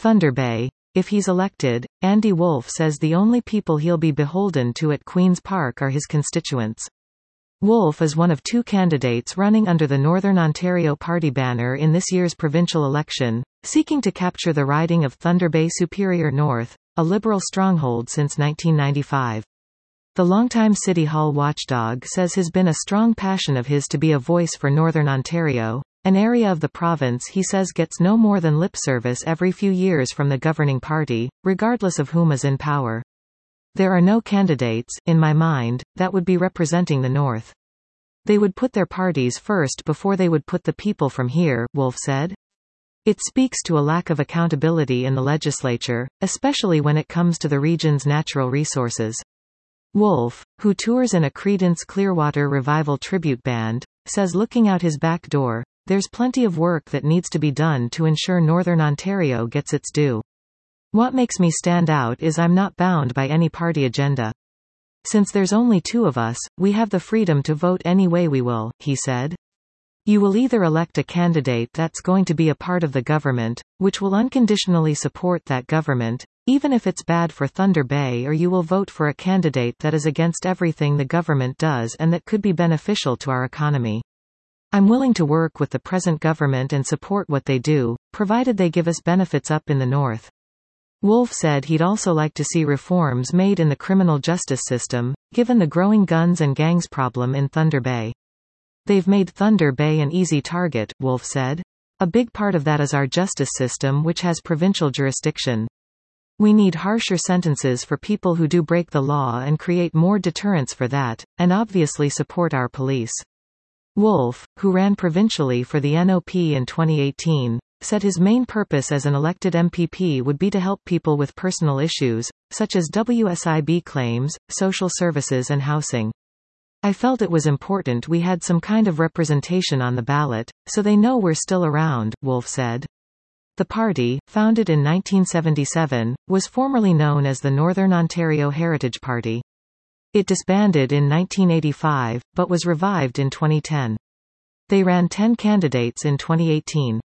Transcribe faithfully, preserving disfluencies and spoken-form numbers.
Thunder Bay. If he's elected, Andy Wolf says the only people he'll be beholden to at Queen's Park are his constituents. Wolf is one of two candidates running under the Northern Ontario Party banner in this year's provincial election, seeking to capture the riding of Thunder Bay Superior North, a Liberal stronghold since nineteen ninety-five. The longtime City Hall watchdog says has been a strong passion of his to be a voice for Northern Ontario, an area of the province he says gets no more than lip service every few years from the governing party, regardless of whom is in power. There are no candidates, in my mind, that would be representing the North. They would put their parties first before they would put the people from here, Wolf said. It speaks to a lack of accountability in the legislature, especially when it comes to the region's natural resources. Wolf, who tours in a Creedence Clearwater Revival tribute band, says looking out his back door, there's plenty of work that needs to be done to ensure Northern Ontario gets its due. What makes me stand out is I'm not bound by any party agenda. Since there's only two of us, we have the freedom to vote any way we will, he said. You will either elect a candidate that's going to be a part of the government, which will unconditionally support that government, even if it's bad for Thunder Bay, or you will vote for a candidate that is against everything the government does and that could be beneficial to our economy. I'm willing to work with the present government and support what they do, provided they give us benefits up in the North. Wolf said he'd also like to see reforms made in the criminal justice system, given the growing guns and gangs problem in Thunder Bay. They've made Thunder Bay an easy target, Wolf said. A big part of that is our justice system, which has provincial jurisdiction. We need harsher sentences for people who do break the law and create more deterrence for that, and obviously support our police. Wolf, who ran provincially for the N O P in twenty eighteen, said his main purpose as an elected M P P would be to help people with personal issues, such as W S I B claims, social services and housing. I felt it was important we had some kind of representation on the ballot, so they know we're still around, Wolf said. The party, founded in nineteen seventy-seven, was formerly known as the Northern Ontario Heritage Party. It disbanded in nineteen eighty-five, but was revived in twenty ten. They ran ten candidates in twenty eighteen.